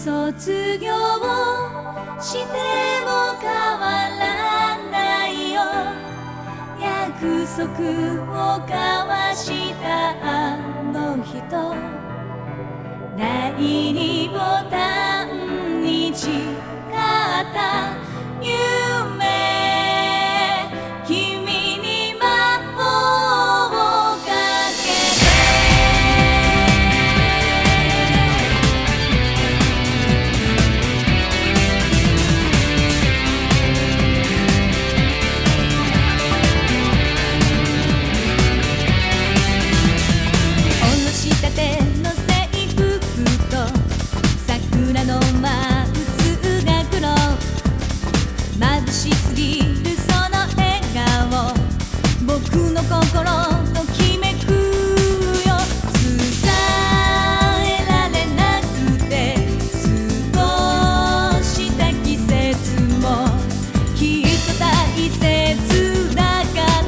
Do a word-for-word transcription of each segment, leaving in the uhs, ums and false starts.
卒業しても変わらないよ、約束を交わしたあの人、第二ボタンに誓った夢、君に魔法をかけて。おろしたての制服と桜のマンツが黒、眩しすぎるその笑顔、僕の心ときめくよ。伝えられなくて過ごした季節もきっと大切だから、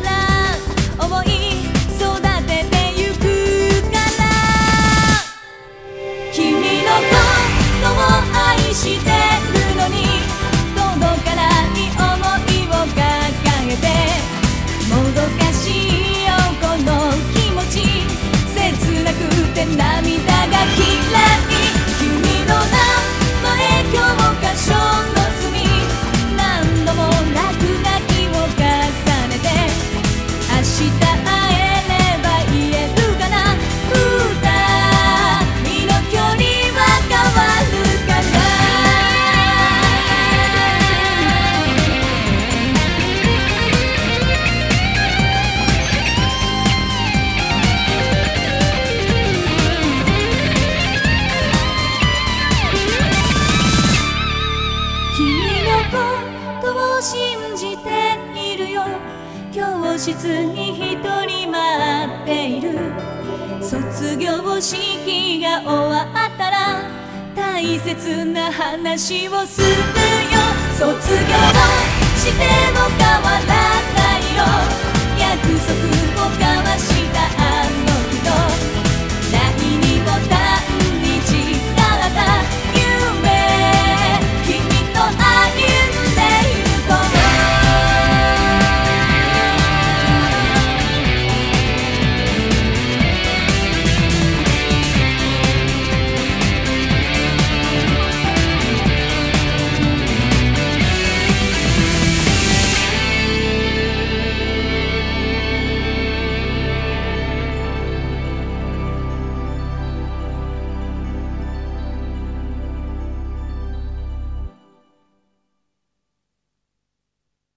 思い育ててゆくから。君のことを愛してるのに届かない想いを掲げて、もどかしいよこの気持ち、切なくて涙が嫌い。君の名前教科書の隅、何度も落書きを重ねて、明日会えれば言えるかな、二人の距離は変わるかな。君のことを信じているよ、教室に一人待っている。卒業式が終わったら大切な話をするよ。卒業しても変わらないよ、約束を交わ